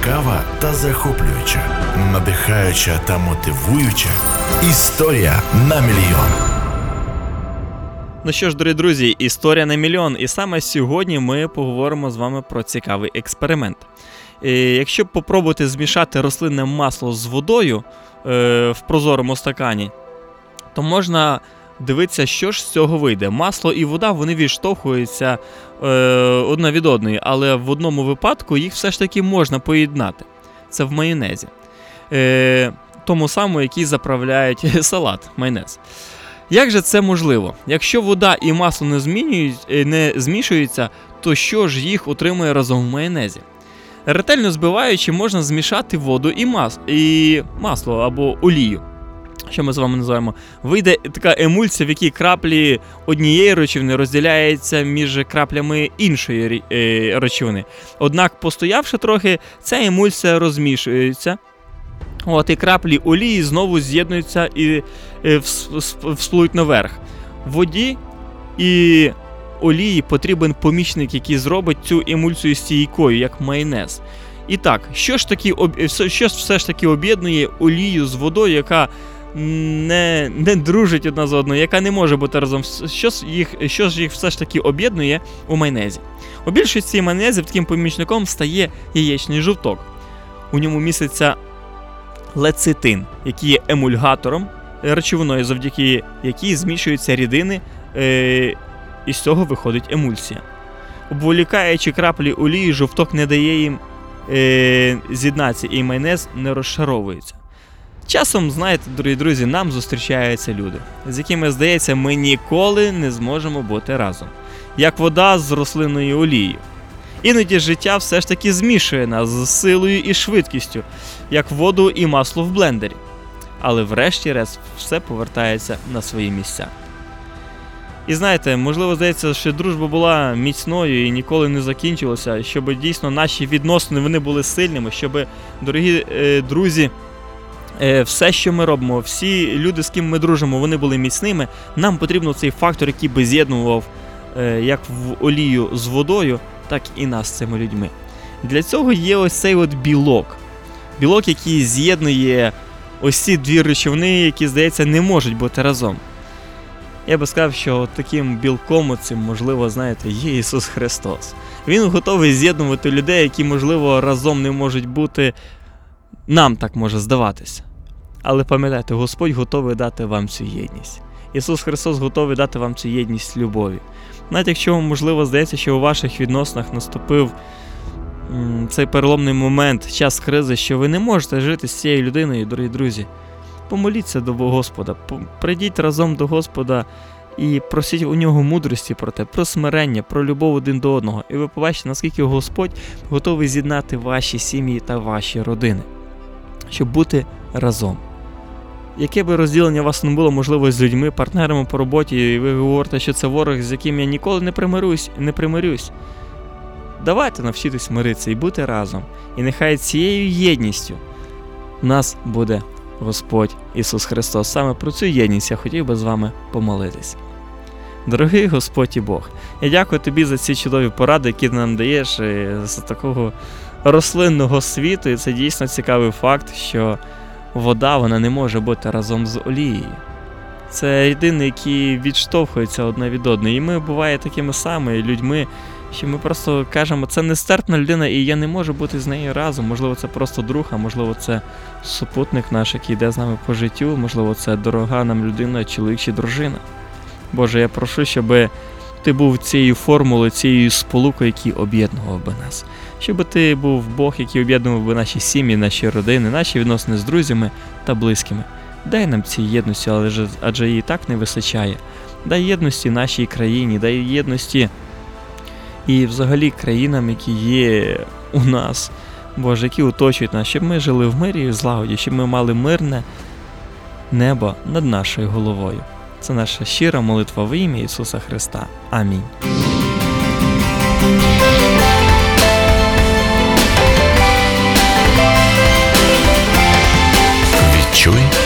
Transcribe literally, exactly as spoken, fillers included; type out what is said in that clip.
Цікава та захоплююча, надихаюча та мотивуюча історія на мільйон. Ну що ж, дорогі друзі, історія на мільйон. І саме сьогодні ми поговоримо з вами про цікавий експеримент. І якщо попробувати змішати рослинне масло з водою е, в прозорому стакані, то можна дивитися, що ж з цього вийде. Масло і вода, вони відштовхуються е, одна від одної, але в одному випадку їх все ж таки можна поєднати. Це в майонезі. Е, тому самому, який заправляють салат, майонез. Як же це можливо? Якщо вода і масло не, змінюють, не змішуються, то що ж їх утримує разом в майонезі? Ретельно збиваючи, можна змішати воду і, мас... і масло або олію, що ми з вами називаємо. Вийде така емульсія, в якій краплі однієї речовини розділяються між краплями іншої речовини. Однак, постоявши трохи, ця емульсія розмішується. От, і краплі олії знову з'єднуються і е, всплують наверх. В воді і олії потрібен помічник, який зробить цю емульсію стійкою, як майонез. І так, що ж, таки, що ж все ж таки об'єднує олію з водою, яка не, не дружить одна з одною, яка не може бути разом? Що ж їх, що ж їх все ж таки об'єднує у майонезі? У більшості майонезів таким помічником стає яєчний жовток. У ньому міститься лецитин, який є емульгатором, речовиною, завдяки якій змішуються рідини, е, і з цього виходить емульсія. Обволікаючи краплі олії, жовток не дає їм е, з'єднатися, і майонез не розшаровується. Часом, знаєте, дорогі друзі, нам зустрічаються люди, з якими, здається, ми ніколи не зможемо бути разом. Як вода з рослинною олією. Іноді життя все ж таки змішує нас з силою і швидкістю, як воду і масло в блендері. Але врешті-решт все повертається на свої місця. І знаєте, можливо, здається, що дружба була міцною і ніколи не закінчилася, щоб дійсно наші відносини вони були сильними, щоб, дорогі е, друзі, е, все, що ми робимо, всі люди, з ким ми дружимо, вони були міцними. Нам потрібен цей фактор, який би з'єднував е, як в олію з водою, так і нас з цими людьми. Для цього є ось цей от білок. Білок, який з'єднує ось ці дві речовини, які, здається, не можуть бути разом. Я би сказав, що таким білком цим, можливо, знаєте, є Ісус Христос. Він готовий з'єднувати людей, які, можливо, разом не можуть бути, нам так може здаватися. Але пам'ятайте, Господь готовий дати вам цю єдність. Ісус Христос готовий дати вам цю єдність любові. Навіть якщо вам, можливо, здається, що у ваших відносинах наступив м, цей переломний момент, час кризи, що ви не можете жити з цією людиною, дорогі друзі, помоліться до Господа, прийдіть разом до Господа і просіть у нього мудрості про те, про смирення, про любов один до одного. І ви побачите, наскільки Господь готовий з'єднати ваші сім'ї та ваші родини, щоб бути разом. Яке би розділення у вас не було, можливо, з людьми, партнерами по роботі, і ви говорите, що це ворог, з яким я ніколи не примирюсь, не примирюсь. Давайте навчитись миритися і бути разом. І нехай цією єдністю в нас буде Господь Ісус Христос. Саме про цю єдність я хотів би з вами помолитись. Дорогий Господь і Бог, я дякую Тобі за ці чудові поради, які ти нам даєш з такого рослинного світу. І це дійсно цікавий факт, що вода, вона не може бути разом з олією. Це рідини, які відштовхуються одна від одної. І ми, буває, такими самими людьми, що ми просто кажемо, це нестерпна людина, і я не можу бути з нею разом. Можливо, це просто друг, а можливо, це супутник наш, який йде з нами по життю. Можливо, це дорога нам людина, чоловік чи дружина. Боже, я прошу, щоб Ти був цією формулою, цією сполукою, який об'єднував би нас. Щоб Ти був Бог, який об'єднував би наші сім'ї, наші родини, наші відносини з друзями та близькими. Дай нам ці єдності, адже її так не вистачає. Дай єдності нашій країні, дай єдності і взагалі країнам, які є у нас, Боже, які оточують нас, щоб ми жили в мирі і в злагоді, щоб ми мали мирне небо над нашою головою. Це наша щира молитва в ім'я Ісуса Христа. Амінь. Відчуй